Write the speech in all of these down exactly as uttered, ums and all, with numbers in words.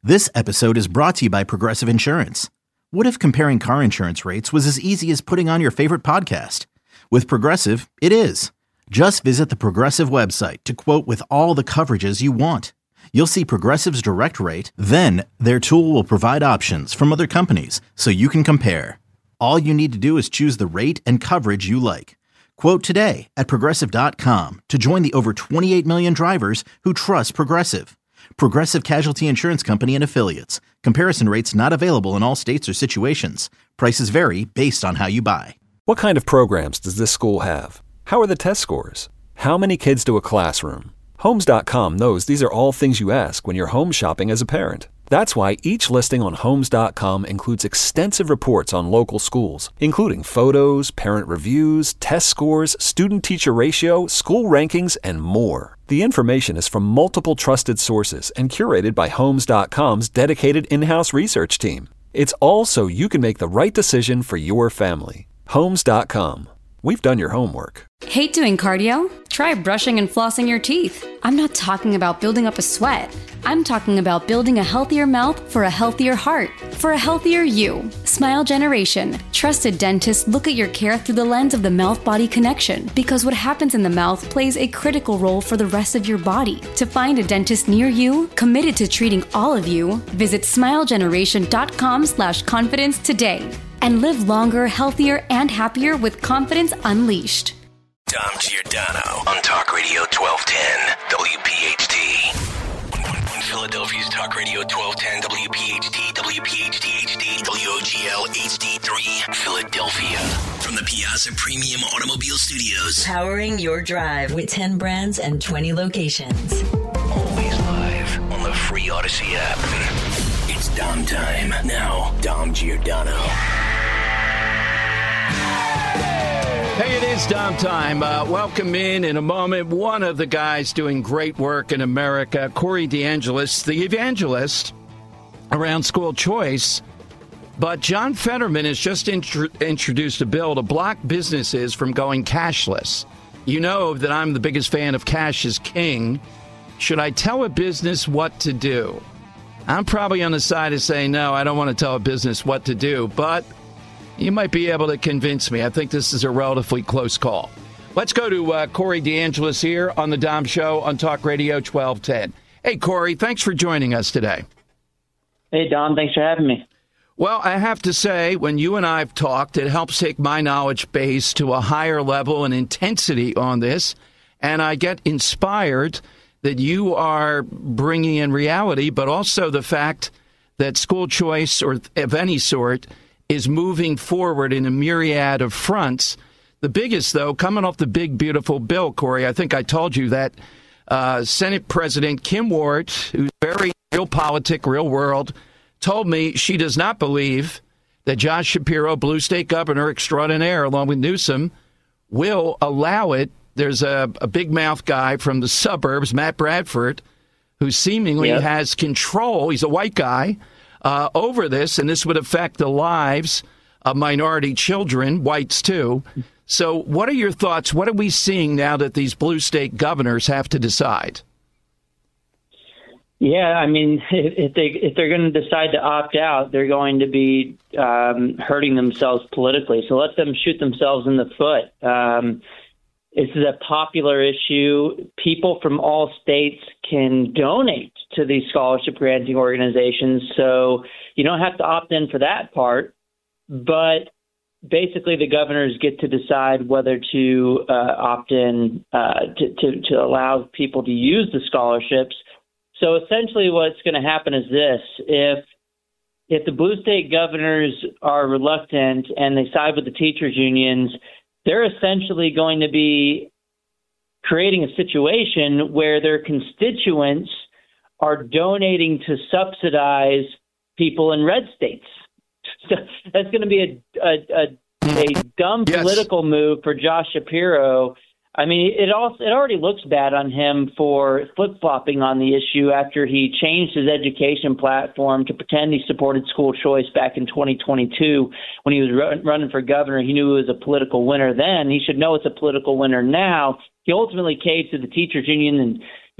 This episode is brought to you by Progressive Insurance. What if comparing car insurance rates was as easy as putting on your favorite podcast? With Progressive, it is. Just visit the Progressive website to quote with all the coverages you want. You'll see Progressive's direct rate, then their tool will provide options from other companies so you can compare. All you need to do is choose the rate and coverage you like. Quote today at progressive dot com to join the over twenty-eight million drivers who trust Progressive. Progressive Casualty Insurance Company and Affiliates. Comparison rates not available in all states or situations. Prices vary based on how you buy. What kind of programs does this school have? How are the test scores? How many kids do a classroom? Homes dot com knows these are all things you ask when you're home shopping as a parent. That's why each listing on Homes dot com includes extensive reports on local schools, including photos, parent reviews, test scores, student-teacher ratio, school rankings, and more. The information is from multiple trusted sources and curated by Homes dot com's dedicated in-house research team. It's all so you can make the right decision for your family. Homes dot com. We've done your homework. Hate doing cardio? Try brushing and flossing your teeth. I'm not talking about building up a sweat. I'm talking about building a healthier mouth for a healthier heart, for a healthier you. Smile Generation. Trusted dentists look at your care through the lens of the mouth-body connection, because what happens in the mouth plays a critical role for the rest of your body. To find a dentist near you, committed to treating all of you, visit smile generation dot com slash confidence today. And live longer, healthier, and happier with confidence unleashed. Dom Giordano on Talk Radio twelve ten W P H T. Philadelphia's Talk Radio twelve ten W P H T, W P H T H D, W O G L H D three, Philadelphia. From the Piazza Premium Automobile Studios. Powering your drive with ten brands and twenty locations. Always live on the free Odyssey app. It's Dom time. Now, Dom Giordano. Hey, it is Dom time. Uh, welcome in in a moment. One of the guys doing great work in America, Corey DeAngelis, the evangelist around school choice. But John Fetterman has just intro- introduced a bill to block businesses from going cashless. You know that I'm the biggest fan of cash is king. Should I tell a business what to do? I'm probably on the side of saying, no, I don't want to tell a business what to do, but you might be able to convince me. I think this is a relatively close call. Let's go to uh, Corey DeAngelis here on the Dom Show on Talk Radio twelve ten. Hey, Corey, thanks for joining us today. Hey, Dom, thanks for having me. Well, I have to say, when you and I have talked, it helps take my knowledge base to a higher level and intensity on this, and I get inspired that you are bringing in reality, but also the fact that school choice or of any sort is moving forward in a myriad of fronts. The biggest, though, coming off the big, beautiful bill, Corey, I think I told you that uh, Senate President Kim Ward, who's very real politic, real world, told me she does not believe that Josh Shapiro, blue state governor extraordinaire, along with Newsom, will allow it. There's a, a big mouth guy from the suburbs, Matt Bradford, who seemingly yep. has control. He's a white guy. Uh, over this, and this would affect the lives of minority children, whites too. So what are your thoughts? What are we seeing now that these blue state governors have to decide? Yeah, I mean, if, if they if they're going to decide to opt out, they're going to be um, hurting themselves politically. So let them shoot themselves in the foot. Um, this is a popular issue. People from all states can donate to these scholarship granting organizations, so you don't have to opt in for that part. But basically, the governors get to decide whether to uh, opt in uh, to, to, to allow people to use the scholarships. So essentially what's going to happen is this. If if the blue state governors are reluctant and they side with the teachers' unions, they're essentially going to be creating a situation where their constituents are donating to subsidize people in red states. So that's going to be a a, a, a dumb yes. political move for Josh Shapiro. I mean, it also it already looks bad on him for flip-flopping on the issue after he changed his education platform to pretend he supported school choice back in twenty twenty-two when he was run, running for governor. He knew it was a political winner then. He should know it's a political winner now. He ultimately caved to the teachers union and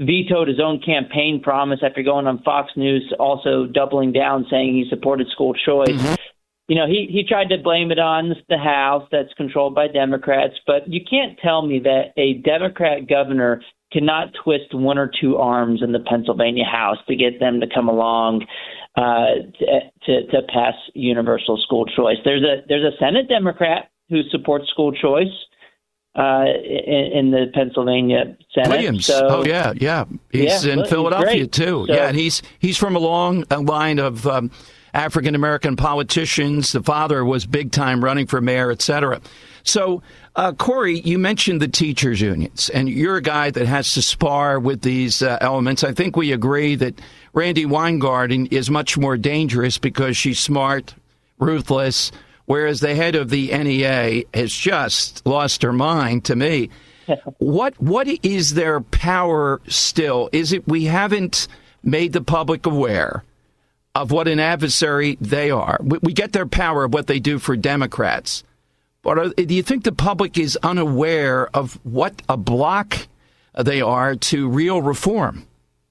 vetoed his own campaign promise after going on Fox News, also doubling down, saying he supported school choice. Mm-hmm. You know, he, he tried to blame it on the House that's controlled by Democrats, but you can't tell me that a Democrat governor cannot twist one or two arms in the Pennsylvania House to get them to come along uh, to, to, to pass universal school choice. There's a there's a Senate Democrat who supports school choice uh, in, in the Pennsylvania Senate. Williams. So, oh yeah, yeah. He's yeah, in Philadelphia he's too. So, yeah, and he's he's from a long line of um, African American politicians. The father was big time running for mayor, et cetera. So, uh, Corey, you mentioned the teachers' unions, and you're a guy that has to spar with these uh, elements. I think we agree that Randi Weingarten is much more dangerous because she's smart, ruthless, whereas the head of the N E A has just lost her mind to me. What what is their power still? Is it we haven't made the public aware of what an adversary they are? We, we get their power of what they do for Democrats. But are, do you think the public is unaware of what a block they are to real reform?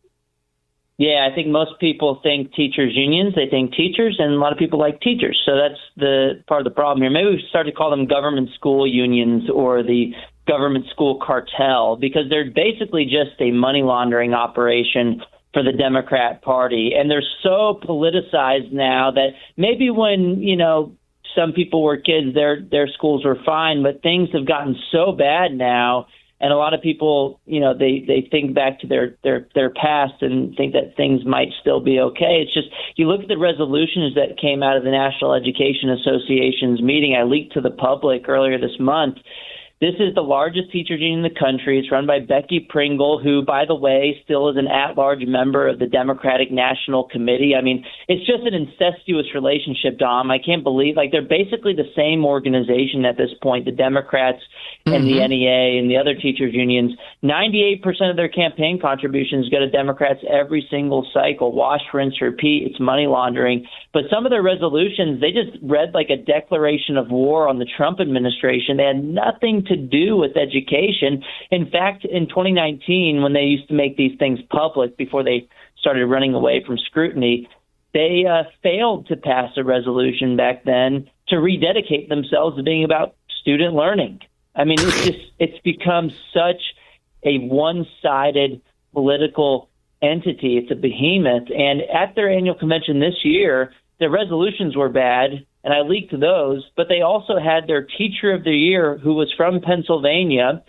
Yeah, I think most people think teachers' unions. They think teachers, and a lot of people like teachers. So that's the part of the problem here. Maybe we should start to call them government school unions or the government school cartel, because they're basically just a money laundering operation for the Democrat Party. And they're so politicized now that maybe when, you know, some people were kids, their their schools were fine, but things have gotten so bad now, and a lot of people, you know, they, they think back to their, their, their past and think that things might still be okay. It's just, you look at the resolutions that came out of the National Education Association's meeting I leaked to the public earlier this month. This is the largest teachers union in the country. It's run by Becky Pringle, who, by the way, still is an at-large member of the Democratic National Committee. I mean, it's just an incestuous relationship, Dom. I can't believe, like, they're basically the same organization at this point, the Democrats and mm-hmm. the N E A and the other teachers unions. ninety-eight percent of their campaign contributions go to Democrats every single cycle. Wash, rinse, repeat. It's money laundering. But some of their resolutions, they just read like a declaration of war on the Trump administration. They had nothing to do with education. In fact, in twenty nineteen, when they used to make these things public before they started running away from scrutiny, they uh, failed to pass a resolution back then to rededicate themselves to being about student learning. I mean, it's just it's become such a one-sided political entity. It's a behemoth. And at their annual convention this year, their resolutions were bad, and I leaked those, but they also had their teacher of the year, who was from Pennsylvania,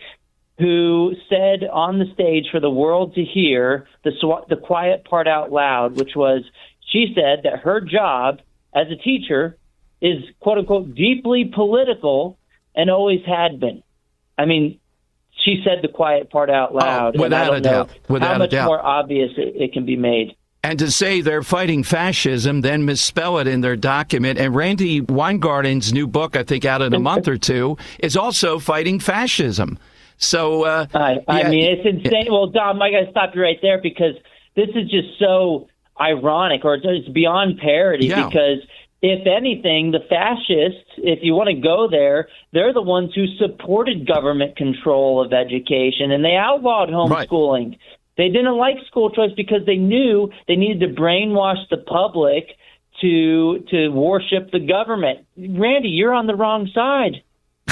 who said on the stage for the world to hear the, the quiet part out loud, which was, she said that her job as a teacher is, quote unquote, deeply political and always had been. I mean, she said the quiet part out loud. Oh, without and I don't a doubt. know Without how much a doubt. more obvious it, it can be made. And to say they're fighting fascism, then misspell it in their document. And Randi Weingarten's new book, I think out in a month or two, is also fighting fascism. So, uh, I, I yeah, mean, it's insane. Well, Dom, I got to stop you right there, because this is just so ironic, or it's beyond parody, yeah. because if anything, the fascists, if you want to go there, they're the ones who supported government control of education, and they outlawed homeschooling. Right. They didn't like school choice because they knew they needed to brainwash the public to to worship the government. Randy, you're on the wrong side.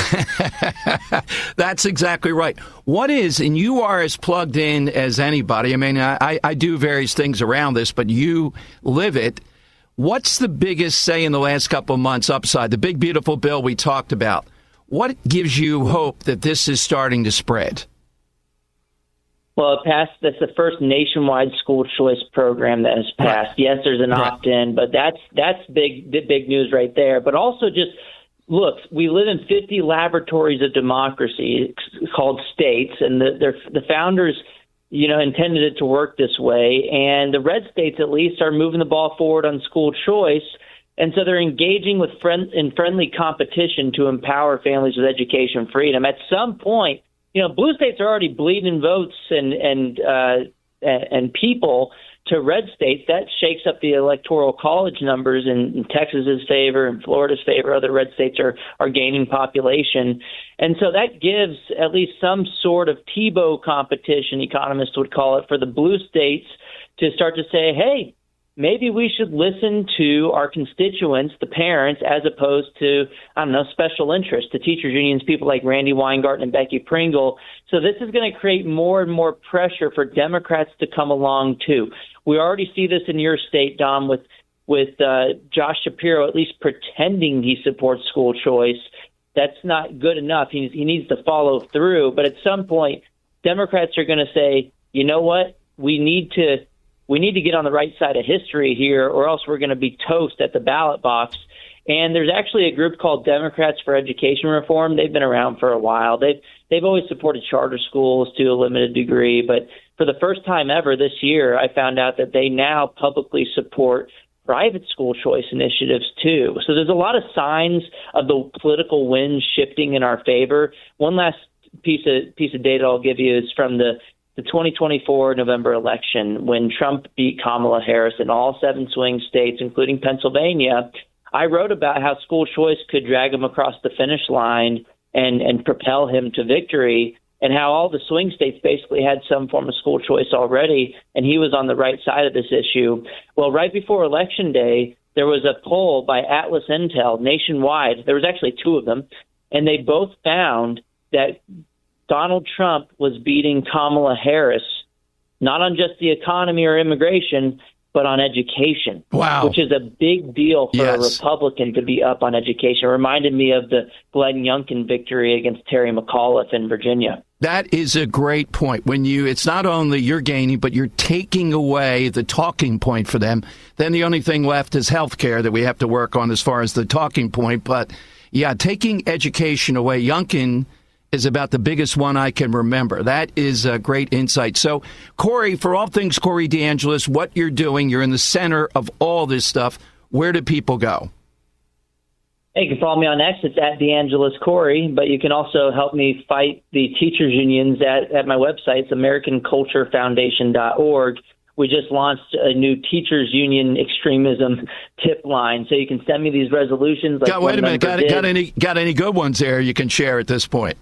That's exactly right. What is, and you are as plugged in as anybody. I mean, I, I do various things around this, but you live it. What's the biggest, say, in the last couple of months upside? The big, beautiful bill we talked about. What gives you hope that this is starting to spread? Well, it passed. That's the first nationwide school choice program that has passed. Right. Yes, there's an right. opt-in, but that's that's big, big news right there. But also just, look, we live in fifty laboratories of democracy called states, and the, the founders, you know, intended it to work this way. And the red states, at least, are moving the ball forward on school choice. And so they're engaging with friend, in friendly competition to empower families with education freedom. At some point, you know, blue states are already bleeding votes and and uh, and people to red states, that shakes up the electoral college numbers in, in Texas's favor and Florida's favor. Other red states are, are gaining population. And so that gives at least some sort of Tebow competition, economists would call it, for the blue states to start to say, hey, maybe we should listen to our constituents, the parents, as opposed to, I don't know, special interests, the teachers' unions, people like Randy Weingarten and Becky Pringle. So this is going to create more and more pressure for Democrats to come along, too. We already see this in your state, Dom, with, with uh, Josh Shapiro at least pretending he supports school choice. That's not good enough. He, he needs to follow through. But at some point, Democrats are going to say, you know what, we need to we need to get on the right side of history here, or else we're going to be toast at the ballot box. And there's actually a group called Democrats for Education Reform. They've been around for a while. They've they've always supported charter schools to a limited degree, but for the first time ever this year, I found out that they now publicly support private school choice initiatives too. So there's a lot of signs of the political wind shifting in our favor. One last piece of piece of data I'll give you is from the the twenty twenty-four November election, when Trump beat Kamala Harris in all seven swing states, including Pennsylvania. I wrote about how school choice could drag him across the finish line and, and propel him to victory, and how all the swing states basically had some form of school choice already, and he was on the right side of this issue. Well, right before Election Day, there was a poll by Atlas Intel nationwide. There was actually two of them, and they both found that Donald Trump was beating Kamala Harris, not on just the economy or immigration, but on education. Wow. Which is a big deal for yes. a Republican to be up on education. It reminded me of the Glenn Youngkin victory against Terry McAuliffe in Virginia. That is a great point. When you, it's not only you're gaining, but you're taking away the talking point for them. Then the only thing left is health care that we have to work on as far as the talking point. But yeah, taking education away, Youngkin is about the biggest one I can remember. That is a great insight. So, Corey, for all things Corey DeAngelis, what you're doing, you're in the center of all this stuff. Where do people go? Hey, you can follow me on X. It's at DeAngelis Corey, but you can also help me fight the teachers' unions at, at my website. It's American Culture Foundation dot org. We just launched a new teachers' union extremism tip line, so you can send me these resolutions. Like got, wait a minute. Got, got any got any good ones there you can share at this point?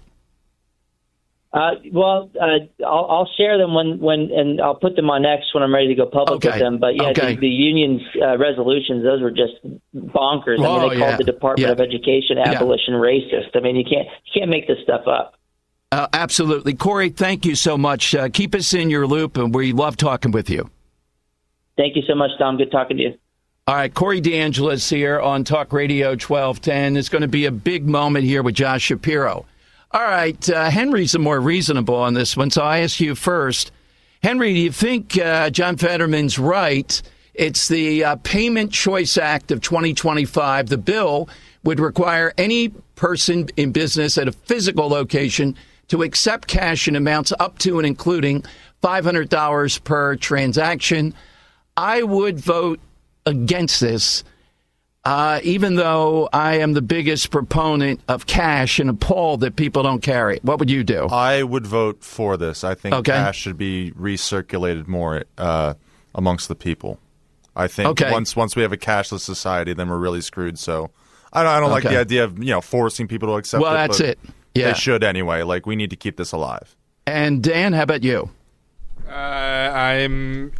Uh, well, uh, I'll, I'll share them when, when, and I'll put them on X when I'm ready to go public okay. with them. But yeah, okay. the, the union's uh, resolutions, those were just bonkers. Oh, I mean, they yeah. called the Department yeah. of Education abolition yeah. racist. I mean, you can't you can't make this stuff up. Uh, absolutely, Corey. Thank you so much. Uh, keep us in your loop, and we love talking with you. Thank you so much, Tom. Good talking to you. All right, Corey DeAngelis here on Talk Radio twelve ten. It's going to be a big moment here with Josh Shapiro. All right, uh, Henry's more reasonable on this one, so I ask you first. Henry, do you think uh, John Fetterman's right? It's the uh, Payment Choice Act of twenty twenty-five. The bill would require any person in business at a physical location to accept cash in amounts up to and including five hundred dollars per transaction. I would vote against this. Uh, even though I am the biggest proponent of cash and appalled that people don't carry it. What would you do? I would vote for this. I think okay. cash should be recirculated more uh, amongst the people. I think okay. once once we have a cashless society, then we're really screwed. So I don't, I don't okay. like the idea of you know forcing people to accept well, it. Well, that's but it. Yeah. They should anyway. Like, we need to keep this alive. And Dan, how about you? Uh, I'm...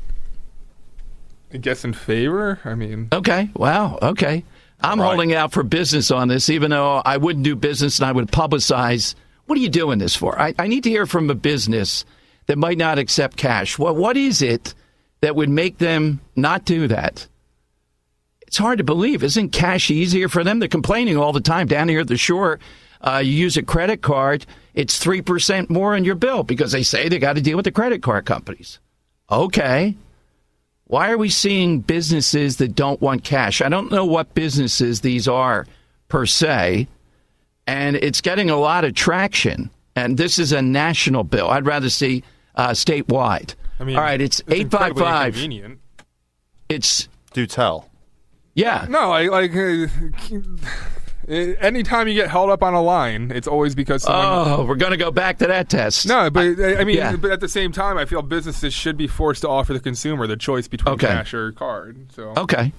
I guess in favor. I mean, okay, wow, okay. I'm right. holding out for business on this, even though I wouldn't do business and I would publicize. What are you doing this for? I, I need to hear from a business that might not accept cash. Well, what is it that would make them not do that? It's hard to believe. Isn't cash easier for them? They're complaining all the time down here at the shore. Uh, you use a credit card, it's three percent more on your bill because they say they got to deal with the credit card companies. Okay. Why are we seeing businesses that don't want cash? I don't know what businesses these are per se, and it's getting a lot of traction. And this is a national bill. I'd rather see uh, statewide. I mean, all right, it's, it's eight five five. Inconvenient. It's do tell. Yeah. No, I like. Uh, Anytime you get held up on a line, it's always because someone... Oh, we're going to go back to that test. No, but I mean, yeah. but at the same time, I feel businesses should be forced to offer the consumer the choice between okay. cash or card. So Okay.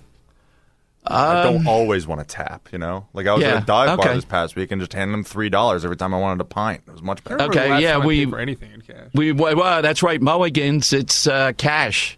I don't Um, always want to tap, you know? Like, I was yeah, at a dive bar okay. this past week and just handed them three dollars every time I wanted a pint. It was much better. I remember the Okay, last yeah, time I we- paid for anything in cash. We well, that's right. Mulligan's, it's uh, cash.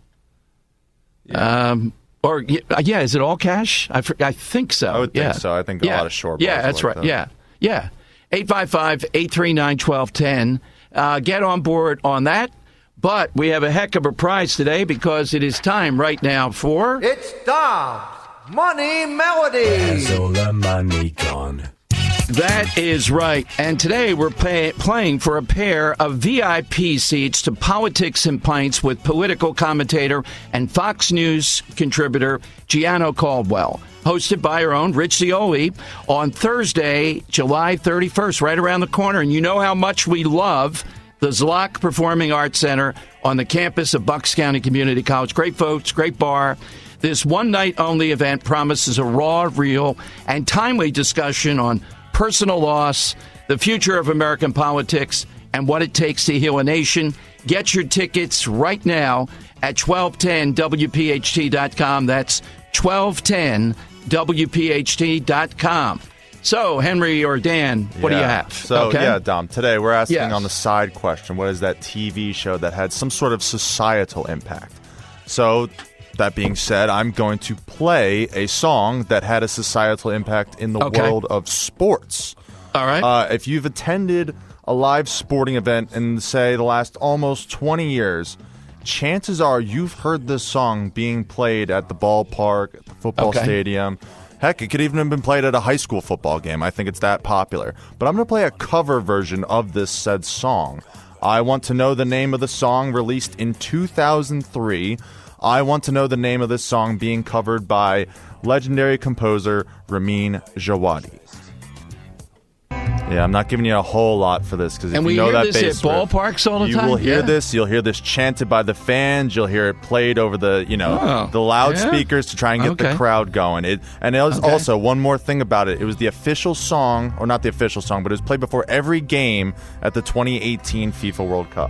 Yeah. Um, or yeah, is it all cash? I, I think so. I would think yeah. so. I think yeah. a lot of shore bars Yeah, are that's like right. that. Yeah, yeah. eight five five, eight three nine, one two one zero. Uh, get on board on that. But we have a heck of a prize today because it is time right now for It's Dom's Money Melody. Has all the money gone? That is right. And today we're pay- playing for a pair of V I P seats to Politics and Pints with political commentator and Fox News contributor Gianno Caldwell. Hosted by our own Rich Zioli on Thursday, July thirty-first, right around the corner. And you know how much we love the Zlock Performing Arts Center on the campus of Bucks County Community College. Great folks, great bar. This one-night-only event promises a raw, real, and timely discussion on personal loss, the future of American politics, and what it takes to heal a nation. Get your tickets right now at twelve ten W P H T dot com. That's twelve ten W P H T dot com. So, Henry or Dan, what yeah. do you have? So, okay. yeah, Dom, today we're asking Yes. on the side question, what is that T V show that had some sort of societal impact? So, that being said, I'm going to play a song that had a societal impact in the Okay. world of sports. All right. Uh, if you've attended a live sporting event in, say, the last almost twenty years, chances are you've heard this song being played at the ballpark, at the football Okay. stadium. Heck, it could even have been played at a high school football game. I think it's that popular. But I'm going to play a cover version of this said song. I want to know the name of the song, released in two thousand three. I want to know the name of this song being covered by legendary composer Ramin Djawadi. Yeah, I'm not giving you a whole lot for this because if And you we know hear that this bass at riff, ballparks all the you time? will hear Yeah. this. You'll hear this chanted by the fans. You'll hear it played over the, you know, Oh, the loudspeakers to try and get Okay. the crowd going. It and it was Okay. also one more thing about it. It was the official song, or not the official song, but it was played before every game at the twenty eighteen FIFA World Cup.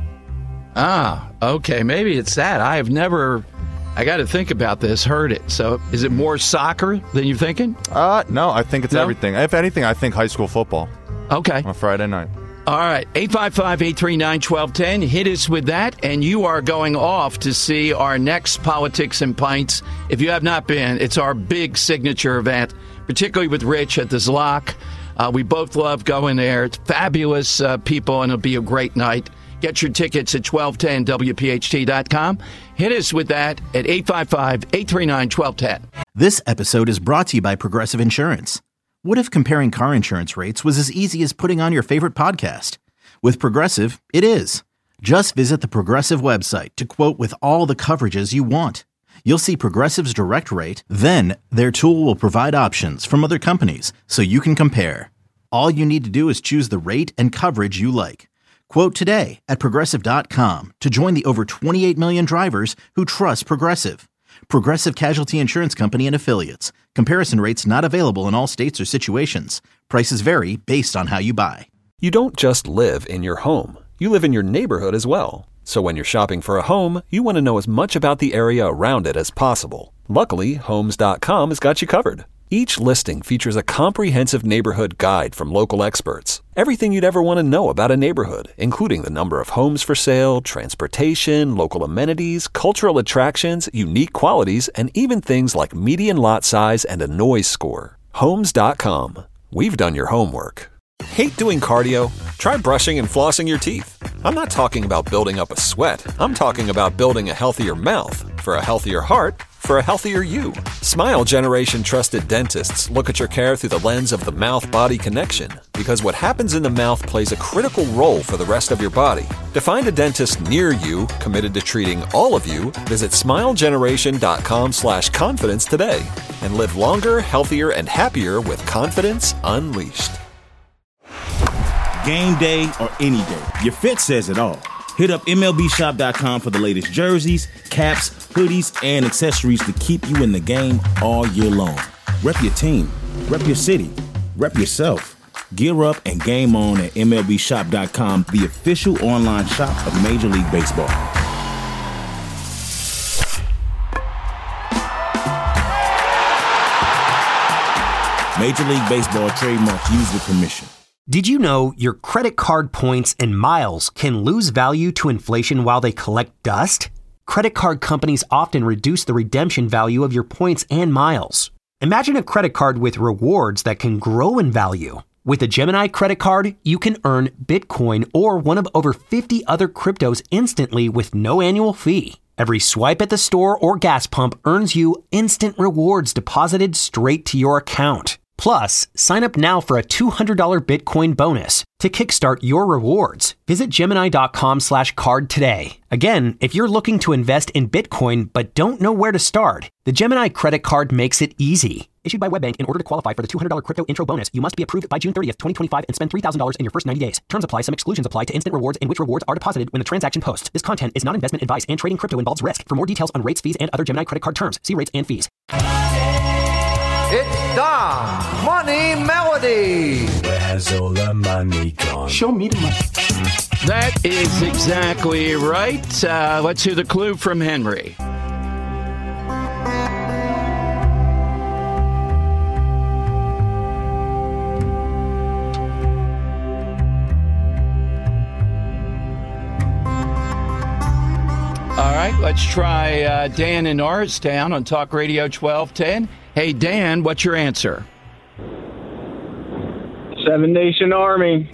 Ah, okay. Maybe it's that. I have never, I got to think about this, heard it. So is it more soccer than you're thinking? Uh, no, I think it's No? everything. If anything, I think high school football Okay. on a Friday night. All right. eight five five, eight three nine, one two one zero. Hit us with that, and you are going off to see our next Politics and Pints. If you have not been, it's our big signature event, particularly with Rich at the Zlock. Uh, we both love going there. It's fabulous uh, people, and it'll be a great night. Get your tickets at twelve ten W P H T dot com. Hit us with that at eight five five, eight three nine, one two one zero. This episode is brought to you by Progressive Insurance. What if comparing car insurance rates was as easy as putting on your favorite podcast? With Progressive, it is. Just visit the Progressive website to quote with all the coverages you want. You'll see Progressive's direct rate, then their tool will provide options from other companies so you can compare. All you need to do is choose the rate and coverage you like. Quote today at Progressive dot com to join the over twenty-eight million drivers who trust Progressive. Progressive Casualty Insurance Company and Affiliates. Comparison rates not available in all states or situations. Prices vary based on how you buy. You don't just live in your home. You live in your neighborhood as well. So when you're shopping for a home, you want to know as much about the area around it as possible. Luckily, Homes dot com has got you covered. Each listing features a comprehensive neighborhood guide from local experts. Everything you'd ever want to know about a neighborhood, including the number of homes for sale, transportation, local amenities, cultural attractions, unique qualities, and even things like median lot size and a noise score. Homes dot com. We've done your homework. Hate doing cardio? Try brushing and flossing your teeth. I'm not talking about building up a sweat. I'm talking about building a healthier mouth. For a healthier heart, for a healthier you. Smile Generation trusted dentists look at your care through the lens of the mouth-body connection, because what happens in the mouth plays a critical role for the rest of your body. To find a dentist near you committed to treating all of you, visit smile generation dot com slash confidence today and live longer, healthier, and happier with confidence unleashed. Game day or any day, your fit says it all. Hit up M L B shop dot com for the latest jerseys, caps, hoodies, and accessories to keep you in the game all year long. Rep your team, rep your city, Rep yourself. Gear up and game on at M L B shop dot com, the official online shop of Major League Baseball. Major League Baseball trademarks used with permission. Did you know your credit card points and miles can lose value to inflation while they collect dust? Credit card companies often reduce the redemption value of your points and miles. Imagine a credit card with rewards that can grow in value. With a Gemini credit card, you can earn Bitcoin or one of over fifty other cryptos instantly with no annual fee. Every swipe at the store or gas pump earns you instant rewards deposited straight to your account. Plus, sign up now for a two hundred dollars Bitcoin bonus. To kickstart your rewards, visit Gemini.com slash card today. Again, if you're looking to invest in Bitcoin but don't know where to start, the Gemini credit card makes it easy. Issued by WebBank, in order to qualify for the two hundred dollars crypto intro bonus, you must be approved by June thirtieth, twenty twenty-five and spend three thousand dollars in your first ninety days. Terms apply. Some exclusions apply to instant rewards in which rewards are deposited when the transaction posts. This content is not investment advice and trading crypto involves risk. For more details on rates, fees, and other Gemini credit card terms, see rates and fees. It's Dom Money Melody. Where has all the money gone? Show me the money. That is exactly right. Uh, let's hear the clue from Henry. All right, let's try uh, Dan in Norristown on Talk Radio twelve ten. Hey, Dan, what's your answer? Seven Nation Army.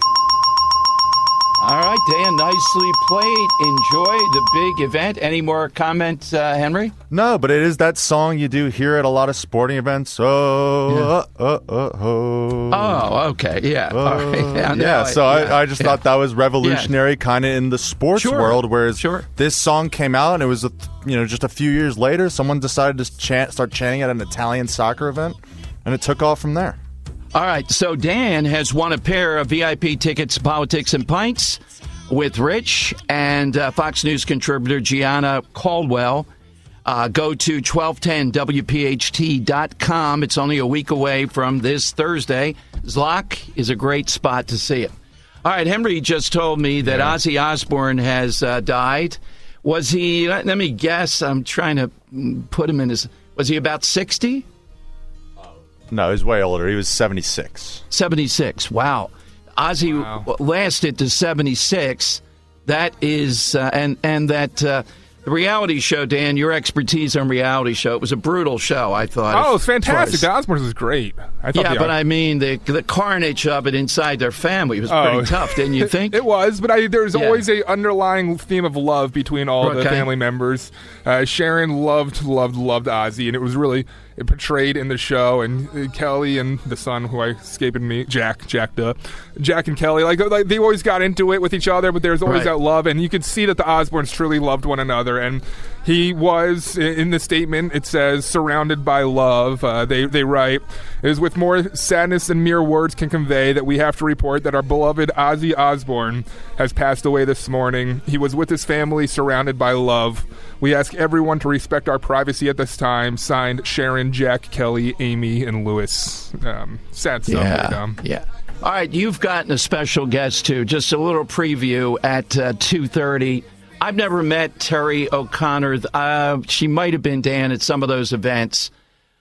All right, Dan, nicely played. Enjoy the big event. Any more comments, uh, Henry? No, but it is that song you do hear at a lot of sporting events. Oh, Yeah. uh, uh, uh, oh. Oh, okay, yeah. Oh. All right. Yeah, no, yeah, so yeah, I, I just yeah. thought that was revolutionary kind of in the sports Sure, world, whereas sure. this song came out and it was, a, you know, just a few years later, someone decided to chant, start chanting at an Italian soccer event, and it took off from there. All right, so Dan has won a pair of V I P tickets to Politics and Pints with Rich and uh, Fox News contributor Gianna Caldwell. Uh, go to twelve ten W P H T dot com. It's only a week away from this Thursday. Zlock is a great spot to see it. All right, Henry just told me that yeah. Ozzy Osbourne has uh, died. Was he, let, let me guess, I'm trying to put him in his, was he about sixty? No, he was way older. He was seventy-six. seventy-six, wow. Ozzy wow. lasted to seventy-six. That is, uh, and and that uh, the reality show, Dan, your expertise on reality show, it was a brutal show, I thought. Oh, it was fantastic. The Osbournes was great. I thought yeah, the, but I mean, the the carnage of it inside their family was oh, pretty tough, didn't you think? It was, but I, there's yeah. always a underlying theme of love between all okay. the family members. Uh, Sharon loved, loved, loved Ozzy, and it was really it portrayed in the show. And uh, Kelly and the son, who I escaping me, Jack, Jack, duh, Jack and Kelly, like, like they always got into it with each other, but there's always right. that love, and you could see that the Osbournes truly loved one another. And he was, in the statement, it says, surrounded by love. Uh, they they write, it is with more sadness than mere words can convey that we have to report that our beloved Ozzy Osbourne has passed away this morning. He was with his family, surrounded by love. We ask everyone to respect our privacy at this time. Signed, Sharon, Jack, Kelly, Amy, and Lewis. Um, sad stuff. Yeah, um, yeah. All right, you've gotten a special guest, too. Just a little preview at uh, two thirty. I've never met Terry O'Connor. Uh, she might have been, Dan, at some of those events.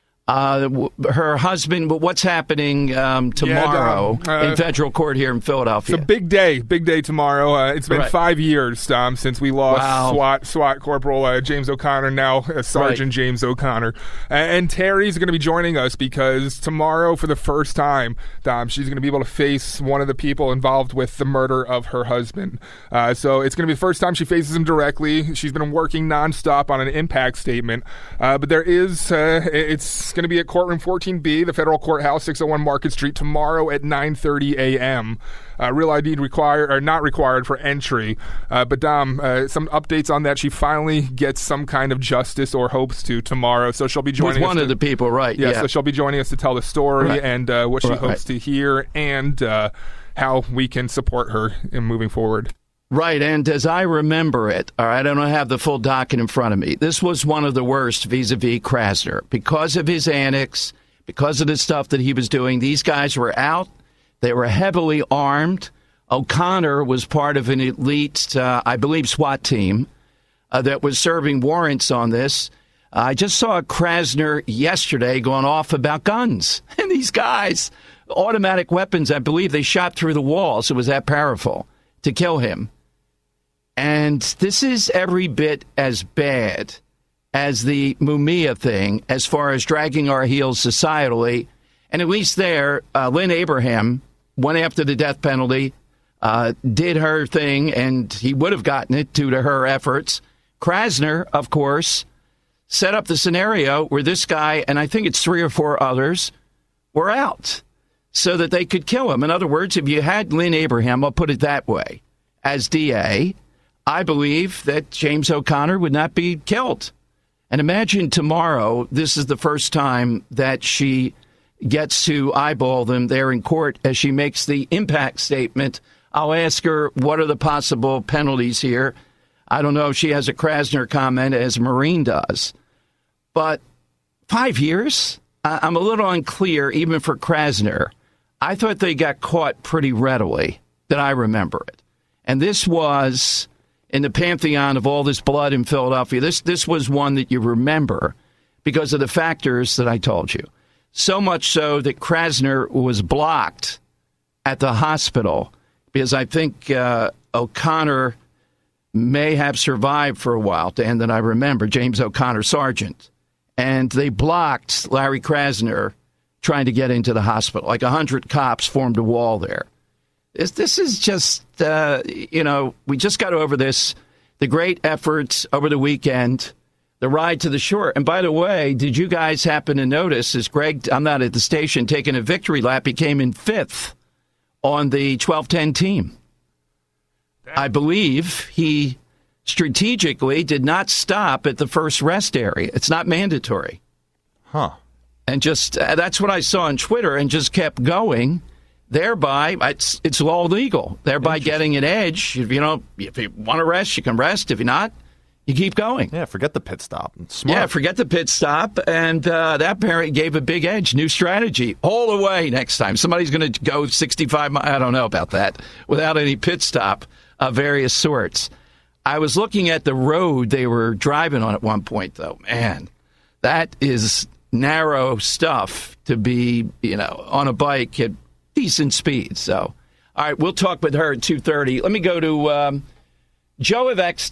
Uh, w- her husband, what's happening um, tomorrow yeah, uh, in federal court here in Philadelphia? It's a big day, big day tomorrow. Uh, it's been right. five years um, since we lost wow. SWAT SWAT Corporal uh, James O'Connor, now uh, Sergeant right. James O'Connor. Uh, and Terry's going to be joining us because tomorrow, for the first time, um, she's going to be able to face one of the people involved with the murder of her husband. Uh, so it's going to be the first time she faces him directly. She's been working nonstop on an impact statement. Uh, but there is, uh, it's going to be at courtroom fourteen B, the federal courthouse, six oh one Market Street, tomorrow at nine thirty a.m. Uh, real I D required or not required for entry. Uh, but Dom, uh, some updates on that. She finally gets some kind of justice, or hopes to, tomorrow. So she'll be joining With us one to, of the people, right? Yeah, yeah. So she'll be joining us to tell the story right. and uh, what she right, hopes right. to hear, and uh, how we can support her in moving forward. Right, and as I remember it, all right, I don't have the full docket in front of me. This was one of the worst vis-a-vis Krasner because of his annex, because of the stuff that he was doing. These guys were out. They were heavily armed. O'Connor was part of an elite, uh, I believe, SWAT team uh, that was serving warrants on this. I just saw Krasner yesterday going off about guns. And these guys, automatic weapons, I believe they shot through the walls. It was that powerful to kill him. And this is every bit as bad as the Mumia thing as far as dragging our heels societally. And at least there, uh, Lynn Abraham went after the death penalty, uh, did her thing, and he would have gotten it due to her efforts. Krasner, of course, set up the scenario where this guy, and I think it's three or four others, were out so that they could kill him. In other words, if you had Lynn Abraham, I'll put it that way, as D A, I believe that James O'Connor would not be killed. And imagine tomorrow, this is the first time that she gets to eyeball them there in court as she makes the impact statement. I'll ask her, what are the possible penalties here? I don't know if she has a Krasner comment as Marine does. But five years? I'm a little unclear, even for Krasner. I thought they got caught pretty readily, that I remember it. And this was in the pantheon of all this blood in Philadelphia. This this was one that you remember because of the factors that I told you. So much so that Krasner was blocked at the hospital because I think uh, O'Connor may have survived for a while, Dan, that I remember, James O'Connor, Sergeant. And they blocked Larry Krasner trying to get into the hospital. Like a hundred cops formed a wall there. This, this is just, uh, you know, we just got over this, the great efforts over the weekend, the ride to the shore. And by the way, did you guys happen to notice, as Greg, I'm not at the station, taking a victory lap, he came in fifth on the twelve ten team. Damn. I believe he strategically did not stop at the first rest area. It's not mandatory. Huh. And just, uh, that's what I saw on Twitter, and just kept going. Thereby, it's it's all legal. Thereby getting an edge. If you know, if you want to rest, you can rest. If you're not, you keep going. Yeah, forget the pit stop. It's smart. Yeah, forget the pit stop. And uh, that parent gave a big edge. New strategy. All the way next time. Somebody's going to go sixty-five miles. I don't know about that. Without any pit stop of various sorts. I was looking at the road they were driving on at one point, though. Man, that is narrow stuff to be, you know, on a bike at decent speed. So, all right, we'll talk with her at two thirty. Let me go to um, Joe of X.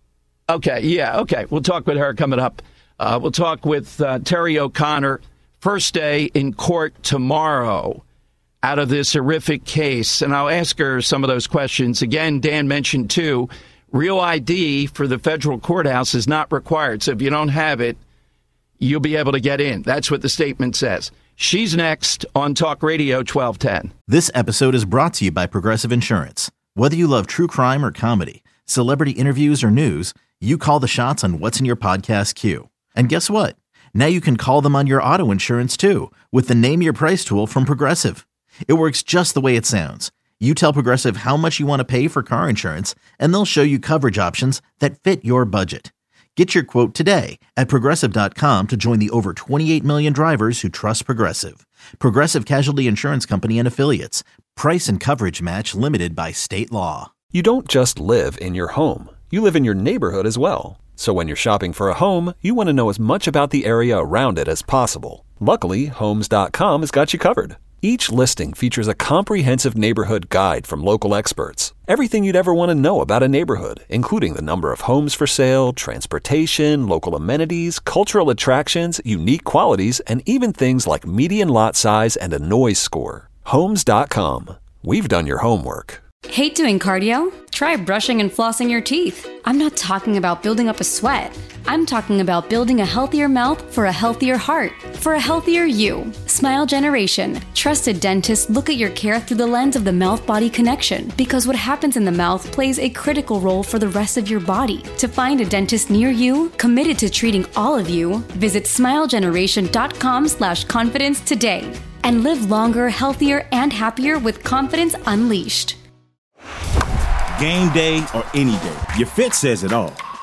Okay, yeah, okay. We'll talk with her coming up. Uh, we'll talk with uh, Terry O'Connor. First day in court tomorrow out of this horrific case. And I'll ask her some of those questions. Again, Dan mentioned, too, real I D for the federal courthouse is not required. So if you don't have it, you'll be able to get in. That's what the statement says. She's next on Talk Radio twelve ten. This episode is brought to you by Progressive Insurance. Whether you love true crime or comedy, celebrity interviews or news, you call the shots on what's in your podcast queue. And guess what? Now you can call them on your auto insurance too with the Name Your Price tool from Progressive. It works just the way it sounds. You tell Progressive how much you want to pay for car insurance, and they'll show you coverage options that fit your budget. Get your quote today at Progressive dot com to join the over twenty-eight million drivers who trust Progressive. Progressive Casualty Insurance Company and Affiliates. Price and coverage match limited by state law. You don't just live in your home. You live in your neighborhood as well. So when you're shopping for a home, you want to know as much about the area around it as possible. Luckily, Homes dot com has got you covered. Each listing features a comprehensive neighborhood guide from local experts. Everything you'd ever want to know about a neighborhood, including the number of homes for sale, transportation, local amenities, cultural attractions, unique qualities, and even things like median lot size and a noise score. Homes dot com. We've done your homework. Hate doing cardio? Try brushing and flossing your teeth. I'm not talking about building up a sweat. I'm talking about building a healthier mouth for a healthier heart, for a healthier you. Smile Generation. Trusted dentists look at your care through the lens of the mouth-body connection because what happens in the mouth plays a critical role for the rest of your body. To find a dentist near you, committed to treating all of you, visit smile generation dot com slash confidence today and live longer, healthier, and happier with confidence unleashed. Game day or any day, your fit says it all.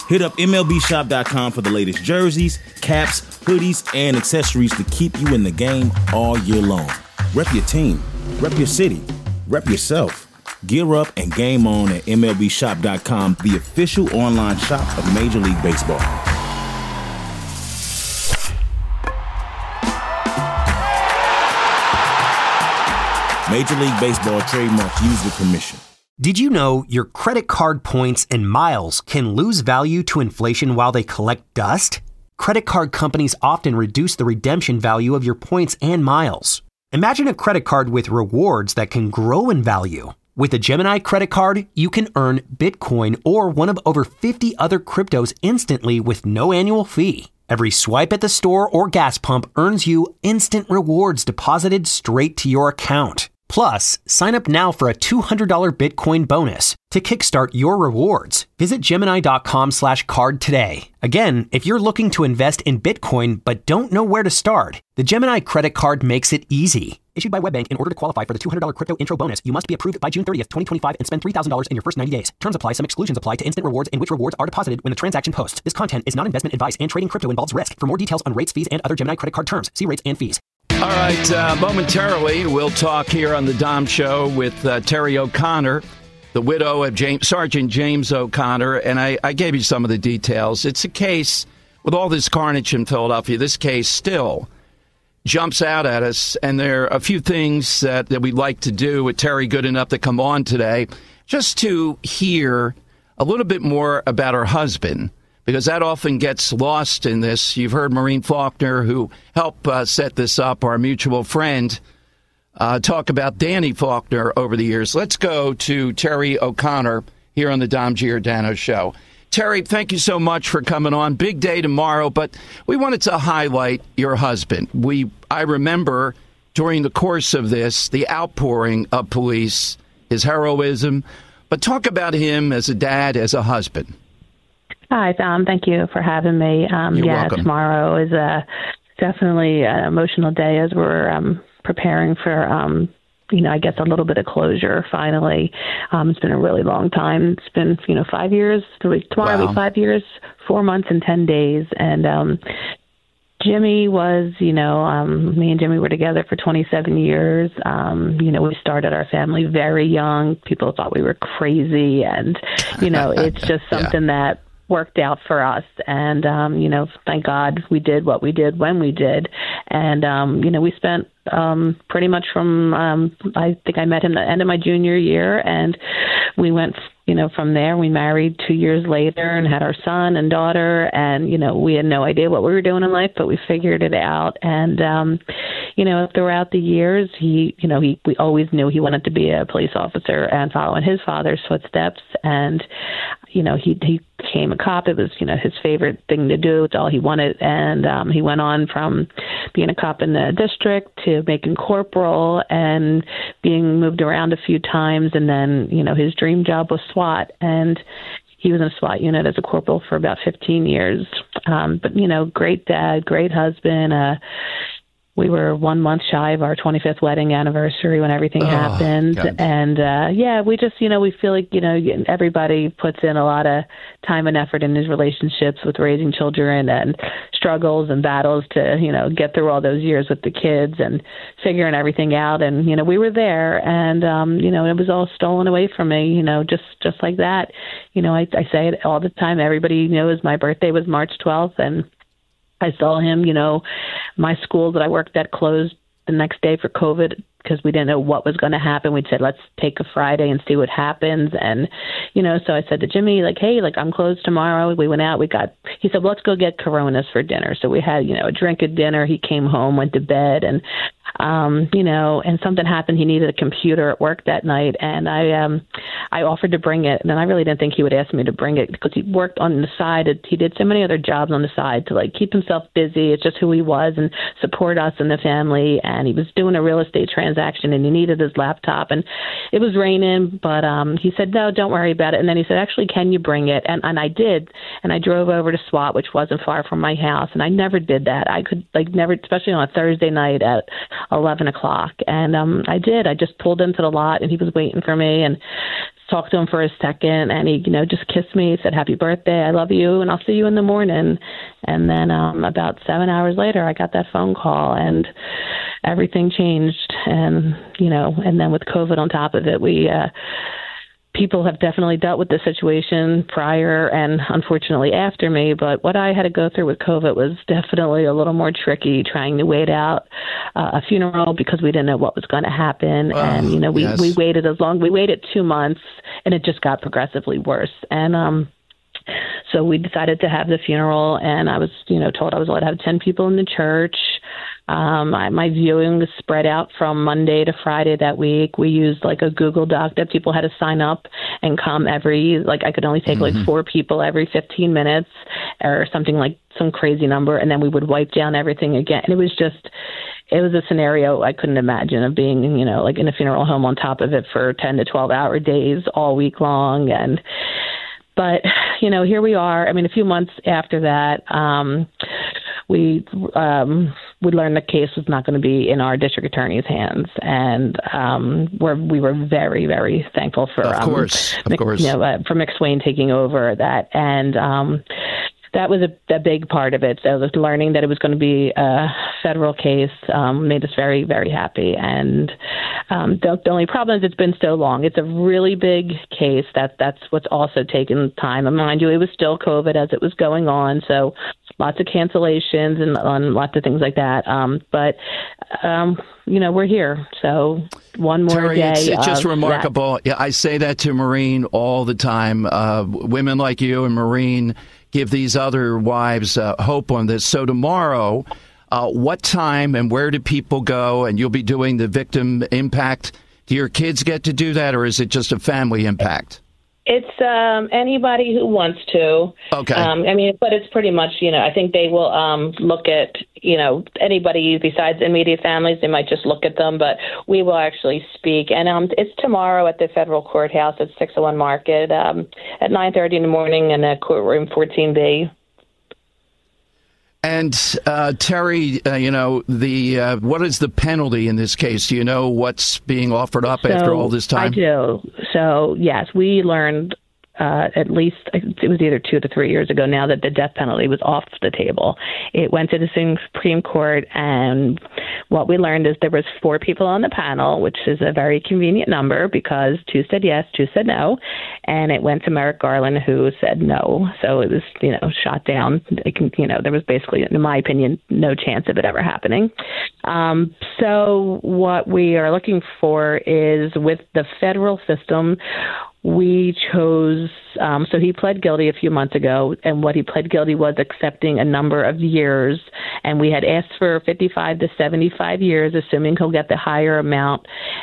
Hit up M L B shop dot com for the latest jerseys, caps, hoodies, and accessories to keep you in the game all year long. Rep your team, rep your city, rep yourself. Gear up and game on at M L B shop dot com, the official online shop of Major League Baseball. Major League Baseball trademarks used with permission. Did you know your credit card points and miles can lose value to inflation while they collect dust? Credit card companies often reduce the redemption value of your points and miles. Imagine a credit card with rewards that can grow in value. With a Gemini credit card, you can earn Bitcoin or one of over fifty other cryptos instantly with no annual fee. Every swipe at the store or gas pump earns you instant rewards deposited straight to your account. Plus, sign up now for a two hundred dollars Bitcoin bonus to kickstart your rewards. Visit Gemini.com slash card today. Again, if you're looking to invest in Bitcoin but don't know where to start, the Gemini credit card makes it easy. Issued by WebBank, in order to qualify for the two hundred dollars crypto intro bonus, you must be approved by June thirtieth, twenty twenty-five and spend three thousand dollars in your first ninety days. Terms apply. Some exclusions apply to instant rewards in which rewards are deposited when the transaction posts. This content is not investment advice and trading crypto involves risk. For more details on rates, fees, and other Gemini credit card terms, see rates and fees. All right, uh, momentarily, we'll talk here on the Dom Show with uh, Terry O'Connor, the widow of James, Sergeant James O'Connor, and I, I gave you some of the details. It's a case, with all this carnage in Philadelphia, this case still jumps out at us, and there are a few things that, that we'd like to do with Terry good enough to come on today, just to hear a little bit more about her husband, because that often gets lost in this. You've heard Maureen Faulkner, who helped uh, set this up, our mutual friend, uh, talk about Danny Faulkner over the years. Let's go to Terry O'Connor here on the Dom Giordano Show. Terry, thank you so much for coming on. Big day tomorrow, but we wanted to highlight your husband. We, I remember during the course of this, the outpouring of police, his heroism, but talk about him as a dad, as a husband. Hi, Tom. Thank you for having me. Um, You're yeah, welcome. Tomorrow is a, definitely an emotional day as we're um, preparing for, um, you know, I guess a little bit of closure finally. Um, it's been a really long time. It's been, you know, five years. Tomorrow will Wow. be five years, four months, and ten days. And um, Jimmy was, you know, um, me and Jimmy were together for twenty-seven years. Um, you know, we started our family very young. People thought we were crazy. And, you know, it's just something yeah. that worked out for us. And, um, you know, thank God we did what we did when we did. And, um, you know, we spent um, pretty much from, um, I think I met him the end of my junior year, and we went, you know, from there. We married two years later and had our son and daughter. And, you know, we had no idea what we were doing in life, but we figured it out. And, um, you know, throughout the years, he, you know, he, we always knew he wanted to be a police officer and follow in his father's footsteps. And, you know, he, he became a cop. It was, you know, his favorite thing to do. It's all he wanted. And um, he went on from being a cop in the district to making corporal and being moved around a few times. And then, you know, his dream job was SWAT. And he was in a SWAT unit as a corporal for about fifteen years. Um, but, you know, great dad, great husband. Uh, we were one month shy of our twenty-fifth wedding anniversary when everything oh, happened. God. And, uh, yeah, we just, you know, we feel like, you know, everybody puts in a lot of time and effort in his relationships with raising children and struggles and battles to, you know, get through all those years with the kids and figuring everything out. And, you know, we were there, and, um, you know, it was all stolen away from me, you know, just, just like that. You know, I, I say it all the time. Everybody knows my birthday was March twelfth, and I saw him, you know, my school that I worked at closed the next day for COVID because we didn't know what was going to happen. We'd said, let's take a Friday and see what happens. And, you know, so I said to Jimmy, like, hey, like, I'm closed tomorrow. We went out. We got, he said, well, let's go get Coronas for dinner. So we had, you know, a drink at dinner. He came home, went to bed, and, um, you know, and something happened. He needed a computer at work that night. And I, um, I offered to bring it. And I really didn't think he would ask me to bring it because he worked on the side. He did so many other jobs on the side to, like, keep himself busy. It's just who he was and support us and the family. And he was doing a real estate transaction, and he needed his laptop. And it was raining, but um, he said, no, don't worry about it. And then he said, actually, can you bring it? And, and I did. And I drove over to SWAT, which wasn't far from my house. And I never did that. I could, like, never, especially on a Thursday night at eleven o'clock. And um, I did. I just pulled into the lot, and he was waiting for me. And talked to him for a second, and he, you know, just kissed me, said, "Happy birthday, I love you, and I'll see you in the morning." And then um, about seven hours later, I got that phone call, and everything changed. And, you know, and then with COVID on top of it, we, uh, people have definitely dealt with this situation prior and unfortunately after me. But what I had to go through with COVID was definitely a little more tricky, trying to wait out uh, a funeral because we didn't know what was going to happen. Oh, and, you know, we, yes. we waited as long, we waited two months and it just got progressively worse. And, um, so we decided to have the funeral, and I was, you know, told I was allowed to have ten people in the church. Um, I, my viewing was spread out from Monday to Friday that week. We used like a Google Doc that people had to sign up and come every, like I could only take mm-hmm. like four people every fifteen minutes or something, like some crazy number. And then we would wipe down everything again. And it was just, it was a scenario I couldn't imagine, of being, you know, like in a funeral home on top of it for ten to twelve hour days all week long. And, but, you know, here we are. I mean, a few months after that, um, we um, we learned the case was not going to be in our district attorney's hands, and um, we're, we were very, very thankful for, of course, um, of course, you know, uh, for McSwain taking over that, and um, that was a, a big part of it. So learning that it was going to be a federal case um, made us very, very happy. And um, the, the only problem is it's been so long. It's a really big case. That that's what's also taken time. And mind you, it was still COVID as it was going on, so lots of cancellations and on lots of things like that. Um, but um, you know, we're here. So one more Terry, day. It's, it's just of remarkable. that. Yeah, I say that to Maureen all the time. Uh, women like you and Maureen give these other wives uh, hope on this. So tomorrow, uh, what time and where do people go? And you'll be doing the victim impact. Do your kids get to do that, or is it just a family impact? It's um, anybody who wants to. Okay. Um, I mean, but it's pretty much, you know, I think they will um, look at, you know, anybody besides immediate families. They might just look at them, but we will actually speak. And um, it's tomorrow at the federal courthouse at six oh one Market um, at nine thirty in the morning in the courtroom fourteen B. And uh, Terry, uh, you know, the uh, what is the penalty in this case? Do you know what's being offered up so after all this time? I do. So, yes, we learned uh, at least, it was either two to three years ago now, that the death penalty was off the table. It went to the Supreme Court, and what we learned is there was four people on the panel, which is a very convenient number because two said yes, two said no, and it went to Merrick Garland, who said no. So it was, you know, shot down. It can, you know, there was basically, in my opinion, no chance of it ever happening. Um, so what we are looking for is, with the federal system, we chose, um, so he pled guilty a few months ago, and what he pled guilty was accepting a number of years, and we had asked for fifty-five to seventy-five years, assuming he'll get the higher amount,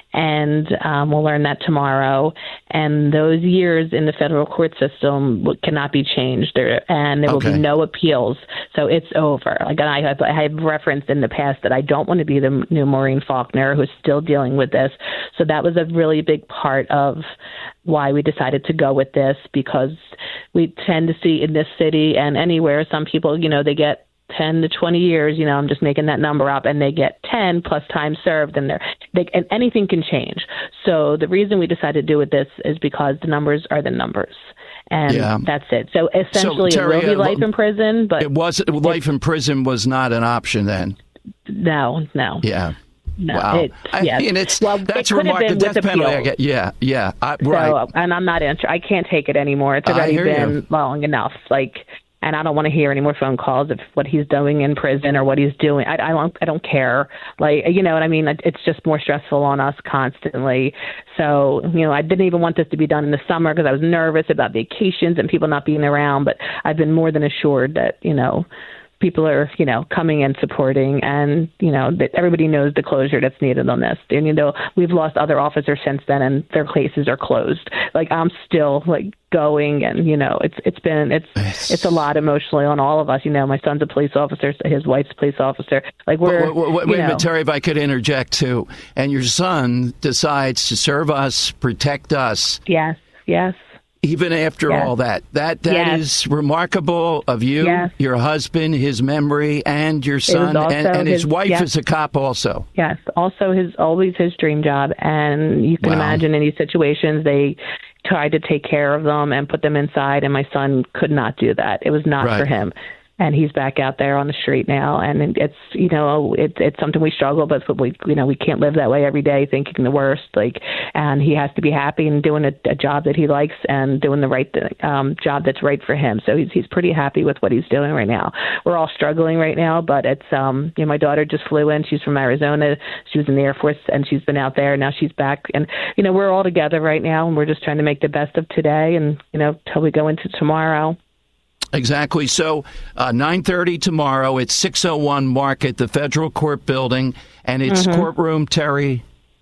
and um, we'll learn that tomorrow. And those years in the federal court system cannot be changed, there, and there Okay. will be no appeals, so it's over. Like I have, I have referenced in the past that I don't want to be the new Maureen Faulkner, who's still dealing with this, so that was a really big part of why we decided to go with this, because we tend to see in this city and anywhere, some people, you know, they get ten to twenty years, you know, I'm just making that number up, and they get ten plus time served, and they're, they, and anything can change. So the reason we decided to do with this is because the numbers are the numbers. And Yeah. that's it. So essentially, So, Terry, it will be uh, life in prison, but It was life in prison was not an option then. no, no. Yeah. No, Wow. it, yes. I mean, it's well, that's it could have remarkable. been The death with penalty. I appeals. get, yeah, yeah. I, So, right. and I'm not answer. I can't take it anymore. It's I already hear been you. long enough. Like, and I don't want to hear any more phone calls of what he's doing in prison or what he's doing. I, I don't. I don't care. Like, you know what I mean? It's just more stressful on us constantly. So, you know, I didn't even want this to be done in the summer because I was nervous about vacations and people not being around. But I've been more than assured that, you know, people are, you know, coming and supporting, and, you know, that everybody knows the closure that's needed on this. And, you know, we've lost other officers since then, and their cases are closed. Like, I'm still, like, going, and, you know, it's it's been, it's it's, it's a lot emotionally on all of us. You know, my son's a police officer, his wife's a police officer. Like, we're, Wait, wait, wait you a know, minute, Terry, if I could interject, too. And your son decides to serve us, protect us. Yes, yes. Even after Yes. all that. That That Yes. is remarkable of you, Yes. your husband, his memory, and your was son. also And, and his, his- wife yes. is a cop also. Yes, also his always his dream job, and you can Wow. imagine in these situations they tried to take care of them and put them inside, and my son could not do that. It was not right. for him. And he's back out there on the street now, and it's you know it's it's something we struggle, but we you know we can't live that way every day thinking the worst. Like, and he has to be happy and doing a, a job that he likes and doing the right thing, um, job that's right for him. So he's he's pretty happy with what he's doing right now. We're all struggling right now, but it's um you know my daughter just flew in. She's from Arizona. She was in the Air Force, and she's been out there. Now she's back, and you know we're all together right now, and we're just trying to make the best of today, and you know till we go into tomorrow. Exactly. So uh, nine thirty tomorrow at six oh one Market, the Federal Court Building, and it's Mm-hmm. courtroom, Terry,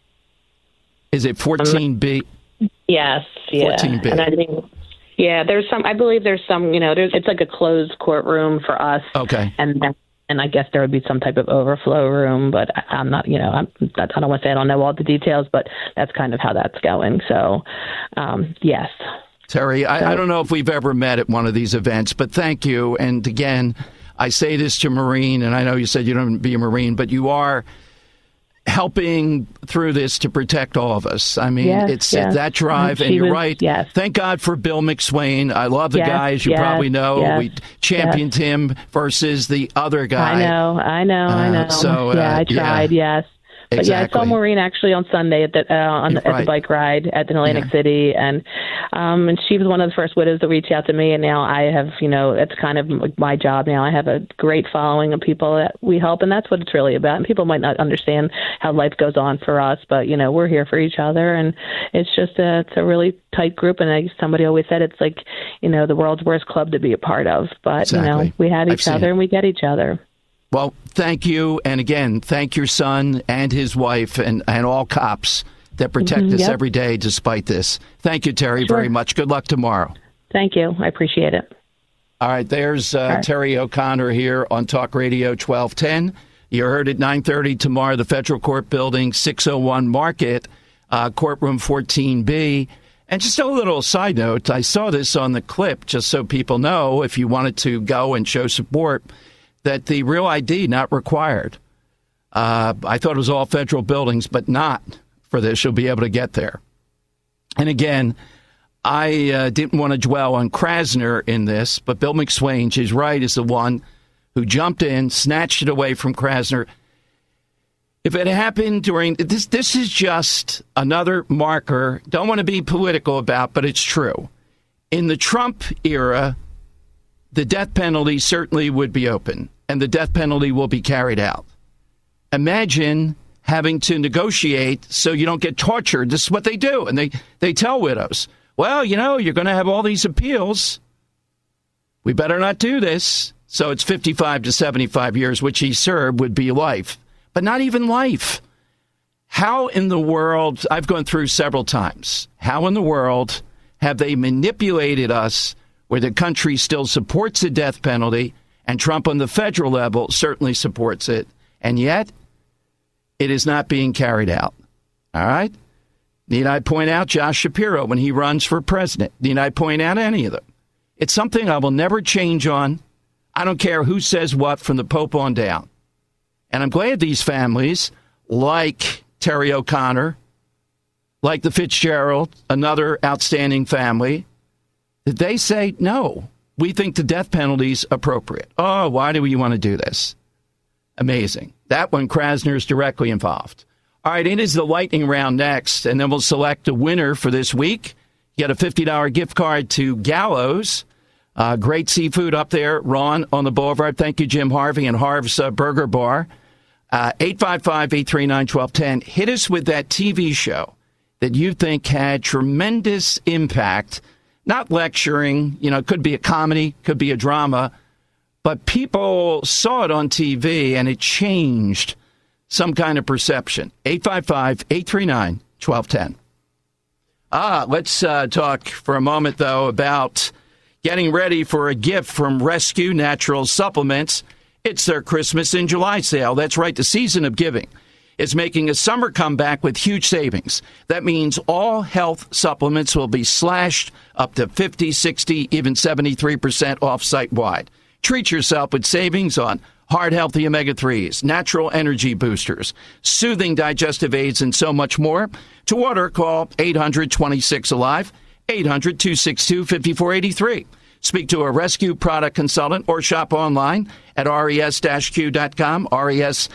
is it fourteen B? Yes, yeah. fourteen B. And I think, yeah, there's some, I believe there's some, you know, there's, it's like a closed courtroom for us. Okay. And then, and I guess there would be some type of overflow room, but I, I'm not, you know, I'm, I don't want to say I don't know all the details, but that's kind of how that's going. So, um, yes. Terry, I, I don't know if we've ever met at one of these events, but thank you. And again, I say this to Marine, and I know you said you don't be a Marine, but you are helping through this to protect all of us. I mean, yes, it's yes. that drive, and She you're was, right. Yes. Thank God for Bill McSwain. I love the yes, guy, as you yes, probably know. yes, we championed yes. him versus the other guy. I know, I know, I know. Uh, so, yeah, uh, I tried, yeah. yes. But yeah, I saw Maureen actually on Sunday at the uh, on the, right. at the bike ride at Atlantic Yeah. City, and um, and she was one of the first widows to reach out to me. And now I have, you know, it's kind of like my job now. I have a great following of people that we help, and that's what it's really about. And people might not understand how life goes on for us, but you know, we're here for each other, and it's just a it's a really tight group. And I, somebody always said it's like, you know, the world's worst club to be a part of, but Exactly. you know, we had each I've other, seen and we get each other. Well, thank you. And again, thank your son and his wife and, and all cops that protect Mm-hmm, us yep. every day despite this. Thank you, Terry, Sure. very much. Good luck tomorrow. Thank you. I appreciate it. All right, there's uh, All right. Terry O'Connor here on Talk Radio twelve ten. You heard at nine thirty tomorrow, the Federal Court Building, six oh one Market, uh, courtroom fourteen B. And just a little side note, I saw this on the clip, just so people know, if you wanted to go and show support, that the real I D not required. Uh, I thought it was all federal buildings, but not for this. You'll be able to get there. And again, I uh, didn't want to dwell on Krasner in this, but Bill McSwain, she's right, is the one who jumped in, snatched it away from Krasner. If it happened during this, this is just another marker. Don't want to be political about, but it's true. In the Trump era, the death penalty certainly would be open, and the death penalty will be carried out. Imagine having to negotiate so you don't get tortured. This is what they do, and they, they tell widows, well, you know, you're going to have all these appeals. We better not do this. So it's fifty-five to seventy-five years, which he served would be life, but not even life. How in the world, I've gone through several times, how in the world have they manipulated us where the country still supports the death penalty, and Trump on the federal level certainly supports it, and yet it is not being carried out. All right? Need I point out Josh Shapiro when he runs for president? Need I point out any of them? It's something I will never change on. I don't care who says what from the Pope on down. And I'm glad these families, like Terry O'Connor, like the Fitzgerald, another outstanding family, that they say, no, we think the death penalty's appropriate. Oh, why do we want to do this? Amazing. That one, Krasner is directly involved. All right, it is the lightning round next, and then we'll select a winner for this week. You get a fifty dollars gift card to Gallows. Uh, great seafood up there, Ron, on the boulevard. Thank you, Jim Harvey and Harv's uh, Burger Bar. Uh, eight five five, eight three nine, one two one zero. Hit us with that T V show that you think had tremendous impact. Not lecturing, you know, it could be a comedy, could be a drama, but people saw it on T V and it changed some kind of perception. eight five five, eight three nine, one two one zero. Ah, let's uh, talk for a moment, though, about getting ready for a gift from Rescue Natural Supplements. It's their Christmas in July sale. That's right, the season of giving is making a summer comeback with huge savings. That means all health supplements will be slashed up to fifty, sixty, even seventy-three percent off site-wide. Treat yourself with savings on heart healthy omega threes, natural energy boosters, soothing digestive aids, and so much more. To order, call eight hundred, twenty-six, alive, eight hundred, two six two, five four eight three. Speak to a rescue product consultant or shop online at res q dot com, res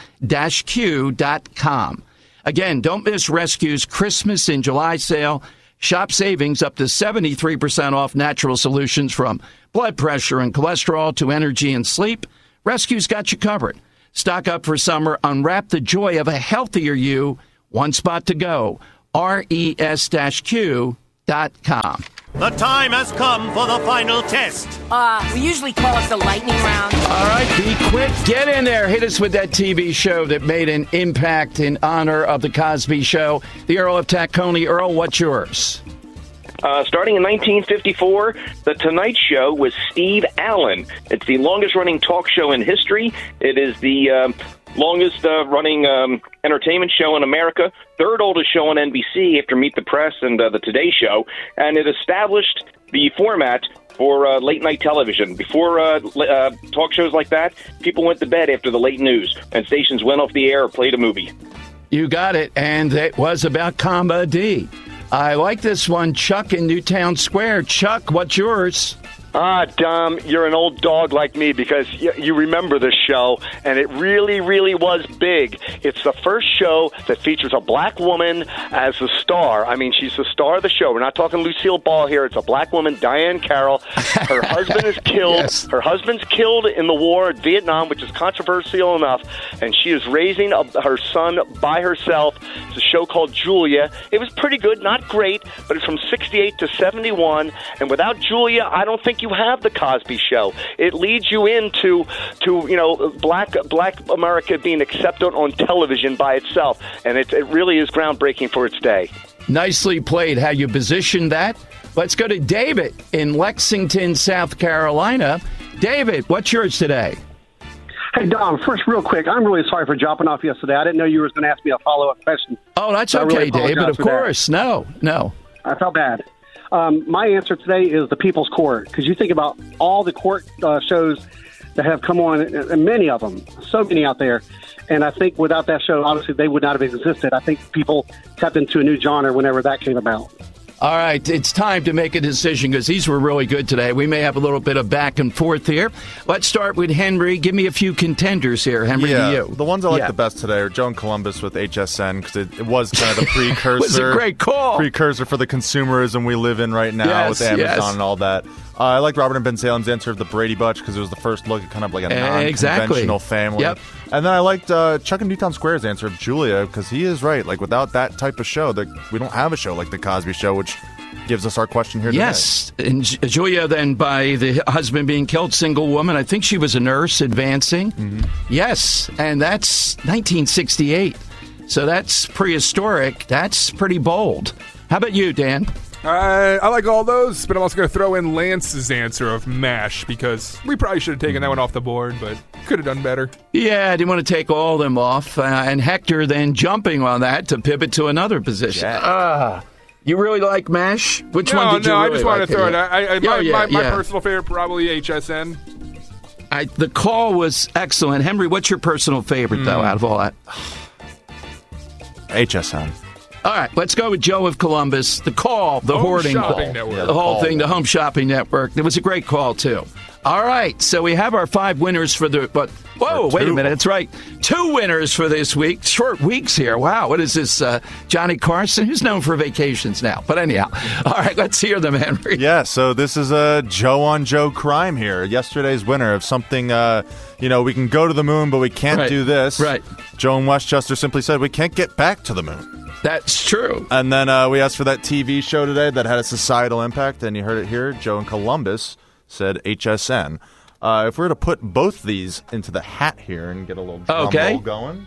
q dot com. Again, don't miss Rescue's Christmas in July sale. Shop savings up to seventy-three percent off natural solutions from blood pressure and cholesterol to energy and sleep. Rescue's got you covered. Stock up for summer. Unwrap the joy of a healthier you. One spot to go. res q dot com. The time has come for the final test. Uh, we usually call it the lightning round. All right, be quick. Get in there. Hit us with that T V show that made an impact in honor of the Cosby Show. The Earl of Tacony. Earl, what's yours? Uh, starting in nineteen fifty-four, The Tonight Show with Steve Allen. It's the longest-running talk show in history. It is the uh, longest-running uh, um, entertainment show in America, third oldest show on N B C after Meet the Press and uh, The Today Show, and it established the format for uh, late-night television. Before uh, uh, talk shows like that, people went to bed after the late news, and stations went off the air or played a movie. You got it, and it was about comedy. I like this one, Chuck in Newtown Square. Chuck, what's yours? Ah, Dom, you're an old dog like me because y- you remember this show, and it really, really was big. It's the first show that features a black woman as the star. I mean, she's the star of the show. We're not talking Lucille Ball here. It's a black woman, Diane Carroll. Her husband is killed. Yes. Her husband's killed in the war in Vietnam, which is controversial enough, and she is raising a, her son by herself. It's a show called Julia. It was pretty good, not great, but it's from sixty-eight to seventy-one, and without Julia, I don't think you have the Cosby Show. It leads you into to you know black black America being accepted on television by itself, and it, it really is groundbreaking for its day. Nicely played. How you positioned that. Let's go to David in Lexington, South Carolina. David, what's yours today? Hey, Dom, first, real quick, I'm really sorry for dropping off yesterday. I didn't know you were going to ask me a follow-up question. Oh, that's so okay, really David. Of course. That. No, no. I felt bad. Um, my answer today is the People's Court, because you think about all the court uh, shows that have come on, and many of them, so many out there, and I think without that show, obviously, they would not have existed. I think people tapped into a new genre whenever that came about. All right, it's time to make a decision because these were really good today. We may have a little bit of back and forth here. Let's start with Henry. Give me a few contenders here. Henry, yeah, to you. The ones I like yeah. the best today are Joe and Columbus with H S N because it, it was kind of the precursor. It was a great call. Precursor for the consumerism we live in right now yes, with Amazon yes. and all that. Uh, I like Robert and Ben Salem's answer of the Brady Bunch because it was the first look at kind of like a non-conventional exactly. family. Yep. And then I liked uh, Chuck and Newtown Square's answer of Julia because he is right. Like without that type of show, that we don't have a show like The Cosby Show, which gives us our question here today. Yes. And Julia, then, by the husband being killed, single woman. I think she was a nurse advancing. Mm-hmm. Yes. And that's nineteen sixty-eight. So that's prehistoric. That's pretty bold. How about you, Dan? Uh, I like all those, but I'm also going to throw in Lance's answer of MASH because we probably should have taken that one off the board, but could have done better. Yeah, I didn't want to take all of them off. Uh, and Hector then jumping on that to pivot to another position. Yeah. Ah. You really like MASH? Which no, one did you no, really I just like? wanted to throw it. I, I, oh, my, yeah, my, my yeah. personal favorite, probably H S N. I, the call was excellent. Henry, what's your personal favorite, mm. though, out of all that? H S N. All right, let's go with Joe of Columbus. The call, the home hoarding shopping call, network. the, Yeah, the whole call. thing, the Home Shopping Network. It was a great call, too. All right, so we have our five winners for the... But, whoa, wait a minute, that's right. Two winners for this week. Short weeks here. Wow, what is this, uh, Johnny Carson? Who's known for vacations now? But anyhow, all right, let's hear them, Henry. Yeah, so this is a Joe on Joe crime here. Yesterday's winner of something, uh, you know, we can go to the moon, but we can't Right. do this. Right. Joe in Westchester simply said, we can't get back to the moon. That's true. And then uh, we asked for that T V show today that had a societal impact, and you heard it here. Joe in Columbus said H S N. Uh, if we were to put both these into the hat here and get a little drum Okay. roll going.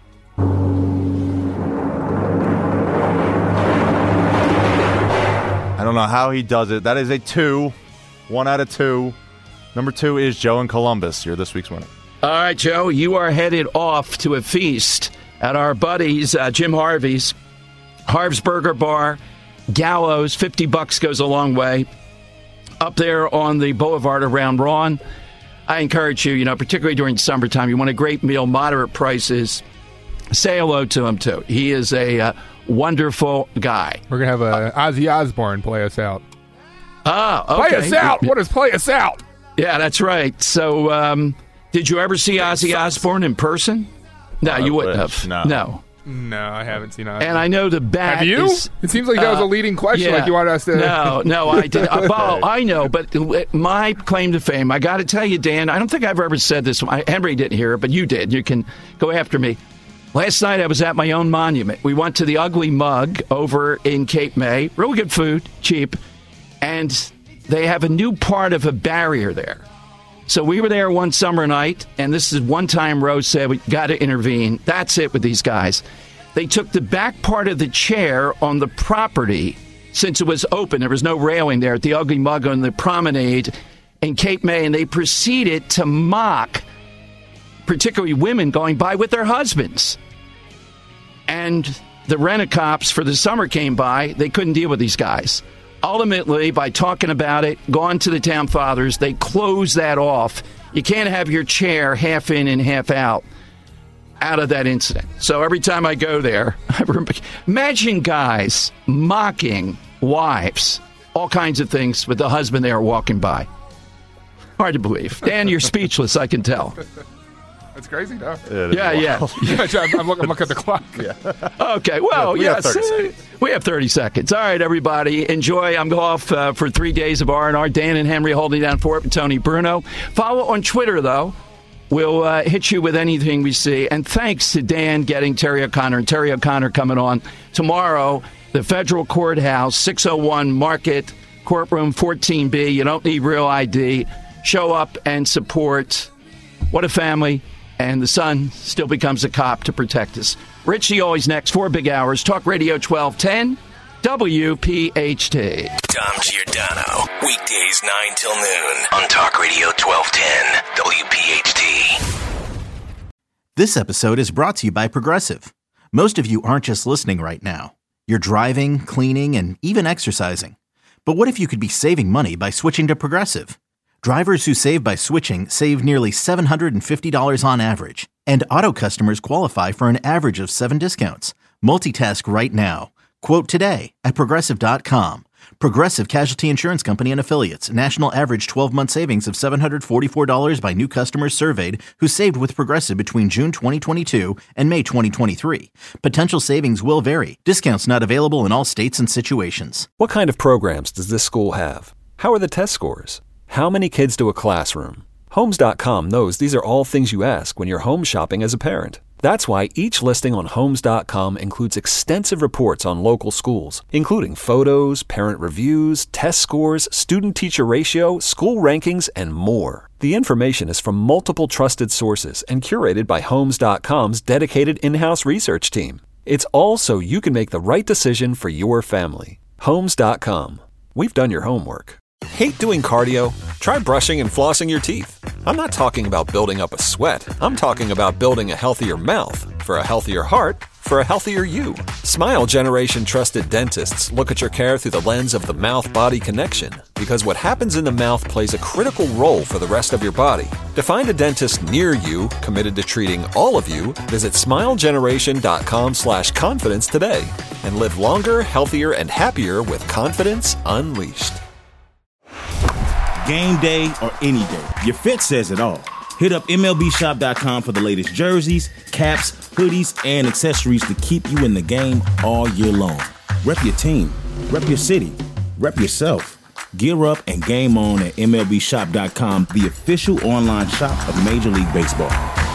I don't know how he does it. That is a two. One out of two. Number two is Joe in Columbus. You're this week's winner. All right, Joe, you are headed off to a feast at our buddies, uh, Jim Harvey's. Harv's Burger Bar, Gallows, fifty bucks goes a long way. Up there on the boulevard around Ron. I encourage you, you know, particularly during summertime, you want a great meal, moderate prices. Say hello to him, too. He is a uh, wonderful guy. We're going to have uh, Ozzy Osbourne play us out. Ah, okay. Play us out. What is play us out? Yeah, that's right. So, um, did you ever see Ozzy Osbourne in person? No, I you wouldn't wish. have. No. no. No, I haven't seen Ozzy. And I know the bat. Have you? Is, it seems like that was a leading question. Yeah. Like you wanted us to. No, no, I did. uh, well, I know, but my claim to fame, I got to tell you, Dan, I don't think I've ever said this. I, Henry didn't hear it, but you did. You can go after me. Last night I was at my own monument. We went to the Ugly Mug over in Cape May. Really good food, cheap. And they have a new part of a barrier there. So we were there one summer night, and this is one time Rose said, we got to intervene. That's it with these guys. They took the back part of the chair on the property, since it was open. There was no railing there at the Ugly Mug on the promenade in Cape May, and they proceeded to mock particularly women going by with their husbands. And the rent-a-cops for the summer came by. They couldn't deal with these guys. Ultimately, by talking about it, gone to the town fathers, they closed that off. You can't have your chair half in and half out out of that incident. So every time I go there, I remember, imagine guys mocking wives, all kinds of things with the husband they are walking by. Hard to believe. Dan, you're speechless, I can tell. That's crazy, though. Yeah, yeah. I'm, I'm, looking, I'm looking at the clock. Yeah. Okay, well, we yes. Have thirty seconds. We have thirty seconds. All right, everybody. Enjoy. I'm off uh, for three days of R and R. Dan and Henry holding down for it with Tony Bruno. Follow on Twitter, though. We'll uh, hit you with anything we see. And thanks to Dan getting Terry O'Connor. And Terry O'Connor coming on tomorrow, the federal courthouse, six oh one Market, courtroom fourteen B. You don't need real I D. Show up and support. What a family. And the son still becomes a cop to protect us. Richie always next. Four big hours. Talk Radio twelve ten, W P H T. Dom Giordano. Weekdays nine till noon on Talk Radio twelve ten, W P H T. This episode is brought to you by Progressive. Most of you aren't just listening right now. You're driving, cleaning, and even exercising. But what if you could be saving money by switching to Progressive? Drivers who save by switching save nearly seven hundred fifty dollars on average. And auto customers qualify for an average of seven discounts. Multitask right now. Quote today at Progressive dot com. Progressive Casualty Insurance Company and Affiliates. National average twelve-month savings of seven hundred forty-four dollars by new customers surveyed who saved with Progressive between June twenty twenty-two and May twenty twenty-three. Potential savings will vary. Discounts not available in all states and situations. What kind of programs does this school have? How are the test scores? How many kids do a classroom? Homes dot com knows these are all things you ask when you're home shopping as a parent. That's why each listing on Homes dot com includes extensive reports on local schools, including photos, parent reviews, test scores, student-teacher ratio, school rankings, and more. The information is from multiple trusted sources and curated by Homes dot com's dedicated in-house research team. It's all so you can make the right decision for your family. Homes dot com. We've done your homework. Hate doing cardio? Try brushing and flossing your teeth. I'm not talking about building up a sweat. I'm talking about building a healthier mouth. For a healthier heart, for a healthier you. Smile Generation trusted dentists look at your care through the lens of the mouth-body connection, because what happens in the mouth plays a critical role for the rest of your body. To find a dentist near you committed to treating all of you, visit smile generation dot com slash confidence today and live longer, healthier, and happier with confidence unleashed. Game day or any day, your fit says it all. Hit up M L B shop dot com for the latest jerseys, caps, hoodies, and accessories to keep you in the game all year long. Rep your team, rep your city, rep yourself. Gear up and game on at M L B shop dot com, the official online shop of Major League Baseball.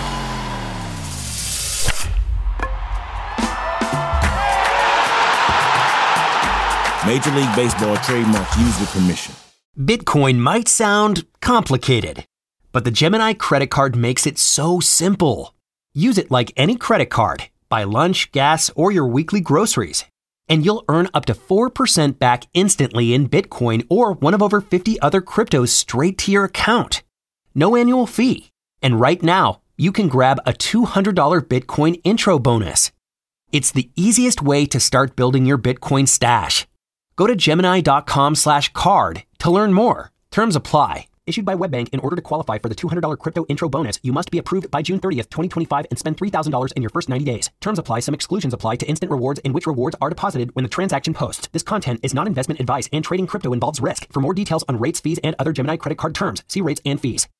Major League Baseball trademarks used with permission. Bitcoin might sound complicated, but the Gemini credit card makes it so simple. Use it like any credit card. Buy lunch, gas, or your weekly groceries, and you'll earn up to four percent back instantly in Bitcoin or one of over fifty other cryptos straight to your account. No annual fee. And right now, you can grab a two hundred dollars Bitcoin intro bonus. It's the easiest way to start building your Bitcoin stash. Go to Gemini dot com slash card to learn more. Terms apply. Issued by WebBank. In order to qualify for the two hundred dollars crypto intro bonus, you must be approved by June thirtieth, twenty twenty-five and spend three thousand dollars in your first ninety days. Terms apply. Some exclusions apply to instant rewards in which rewards are deposited when the transaction posts. This content is not investment advice and trading crypto involves risk. For more details on rates, fees, and other Gemini credit card terms, see rates and fees.